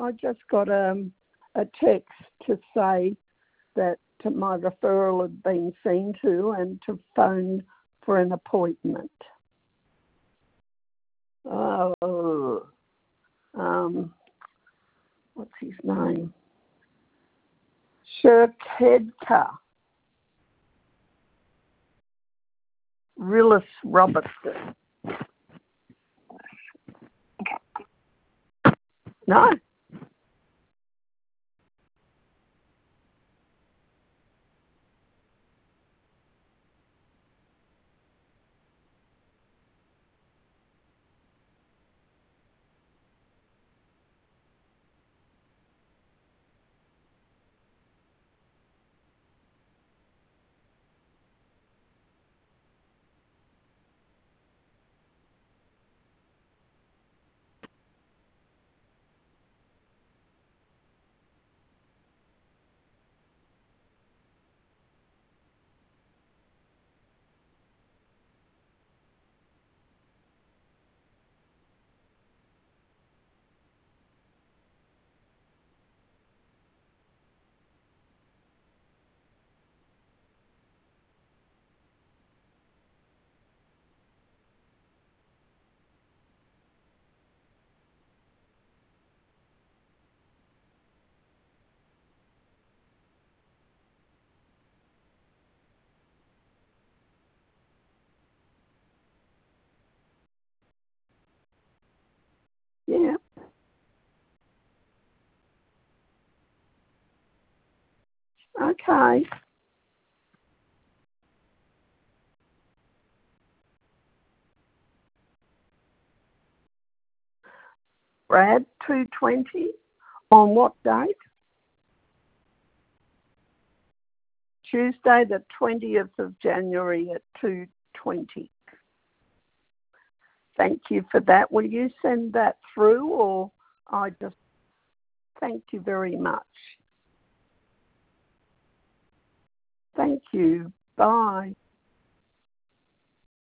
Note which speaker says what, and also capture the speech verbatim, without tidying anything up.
Speaker 1: I just got um, a text to say that my referral had been seen to and to phone for an appointment. Oh, um, what's his name? Shirkedka Rillis Robertson. No. Yeah. Okay. Brad, two twenty. On what date? Tuesday, the twentieth of January at two twenty. Thank you for that. Will you send that through, or I just thank you very much. Thank you. Bye.